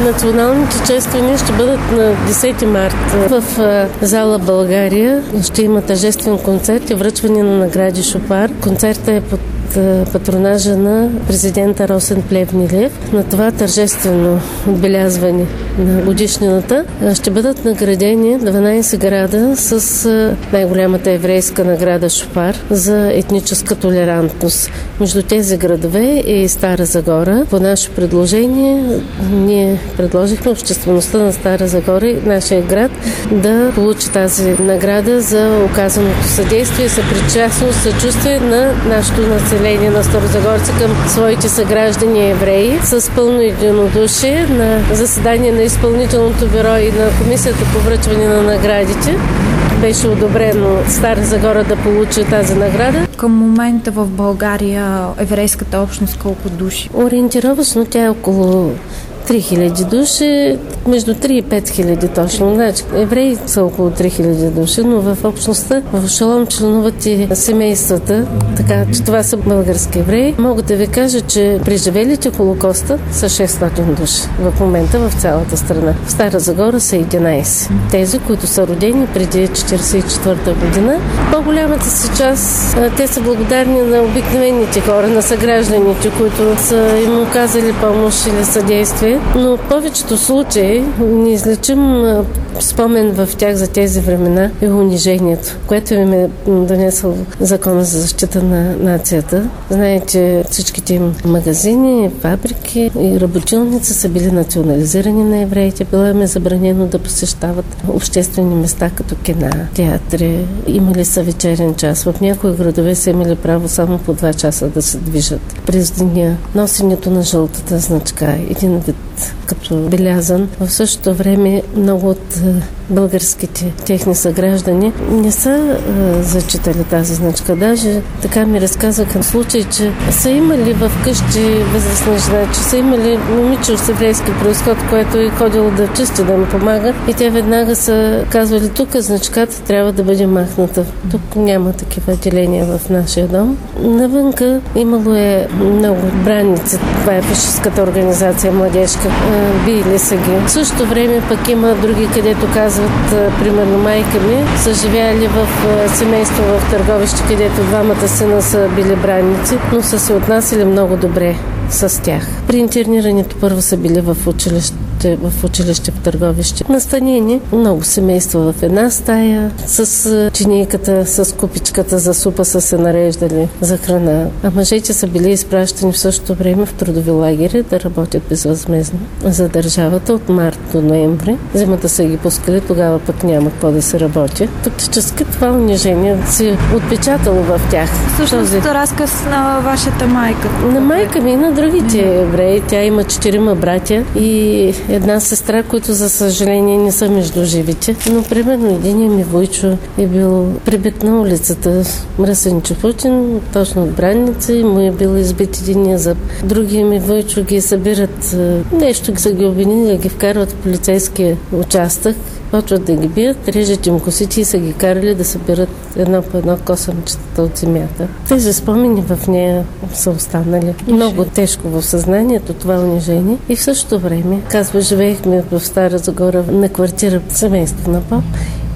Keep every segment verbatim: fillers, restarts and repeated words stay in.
Националните чествания ще бъдат на десети март в зала България. Ще има тържествен концерт и връчване на награди Шопар. Концертът е под патронажа на президента Росен Плевнелиев. На това тържествено отбелязване на годишнината ще бъдат наградени дванадесет града с най-голямата еврейска награда Шопар за етническа толерантност. Между тези градове е и Стара Загора. По наше предложение ние предложихме обществеността на Стара Загора, нашия град, да получи тази награда за оказаното съдействие и съпричастност, съчувствие на нашето население на старозагорци към своите съграждани евреи. С пълно единодушие на заседание на изпълнителното бюро и на комисията по връчване на наградите беше одобрено Стара Загора да получи тази награда. Към момента в България еврейската общност колко души? Ориентировъчно тя е около три хиляди души, между три и пет хиляди точно. Значи, евреи са около три хиляди души, но в общността в Шалом членуват и семействата, така че това са български евреи. Мога да ви кажа, че преживелите Холокоста са шестстотин души в момента в цялата страна. В Стара Загора са единадесет. Тези, които са родени преди четиридесет и четвърта година, по-голямата си част, те са благодарни на обикновените хора, на съгражданите, които са им оказали помощ или съдействие. Но в повечето случаи неизлечим спомен в тях за тези времена е унижението, което им е донесъл Закона за защита на нацията. Знаете, всичките им магазини, фабрики и работилници са били национализирани на евреите. Било им е забранено да посещават обществени места като кина, театри. Имали са вечерен час. В някои градове са имали право само по два часа да се движат през деня. Носенето на жълтата значка, един вид като белязан. В същото време много от българските техни съграждани не са а, зачитали тази значка. Даже така ми разказаха случай, че са имали в къщи възрастна жена, че са имали момиче с еврейски произход, което е ходило да чисти, да им помага, и те веднага са казвали: тук значката трябва да бъде махната. Тук няма такива деления в нашия дом. Навънка имало е много бранници. Това е фашистката организация младежка. Били са ги. В същото време пък има други, където казват, примерно майка ми, са живяли в семейство в Търговище, където двамата сина са били бранници, но са се отнасяли много добре с тях. При интернирането първо са били в училище, в училище в Търговище. Настанени много семейства в една стая, с чинийката, с купичката за супа са се нареждали за храна. А мъжете са били изпращани в същото време в трудови лагери да работят безвъзмездно за държавата от март до ноември. Зимата са ги пускали, тогава пък няма какво да се работи. Фактически това унижение се отпечатало в тях. Всъщност Този... разказ на вашата майка. На майка ми и на другите евреи. Тя има четирима братя и една сестра, които за съжаление не са между живите. Но примерно един ми Войчо е бил прибит на улицата. Мръсен Чепутин, точно от бранници, му е бил избит единия зъб. Другия ми Войчо ги събират, нещо са ги обвинили, да ги вкарват в полицейския участък. Почват да ги бият, режат им косите и са ги карали да събират едно по едно косъмчетата от земята. Тези спомени в нея са останали много тежко в съзнанието, това унижение. И в същото време, казва, живеехме в Стара Загора на квартира семейство на поп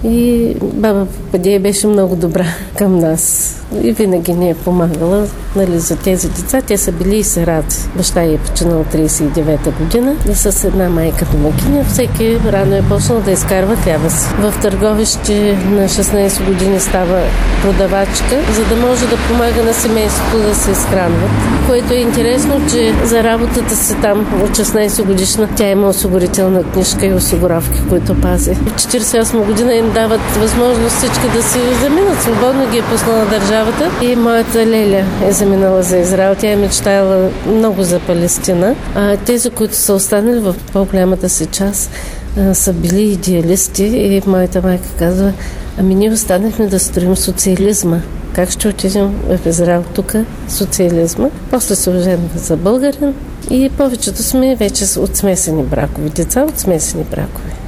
и баба Падея беше много добра към нас. И винаги ни е помагала, нали, за тези деца. Те са били и сираци. Баща ѝ е починал тридесет и девета година и с една майка домакиня. Всеки рано е почнал да изкарва хляба си. В Търговище на шестнадесет години става продавачка, за да може да помага на семейството да се изхранват. Което е интересно, че за работата си там от шестнадесет годишна тя има осигурителна книжка и осигуровки, които пази. В четиридесет и осма година им дават възможност всички да си заминат. Свободно ги е пуснала държава. И моята Леля е заминала за Израел. Тя е мечтала много за Палестина. А тези, които са останали в по-голямата си част, са били идеалисти. И моята майка казва: ами ние останахме да строим социализма. Как ще отидем в Израел тук социализма? После се оженва за българин и повечето сме вече от смесени бракови. Деца от смесени бракови.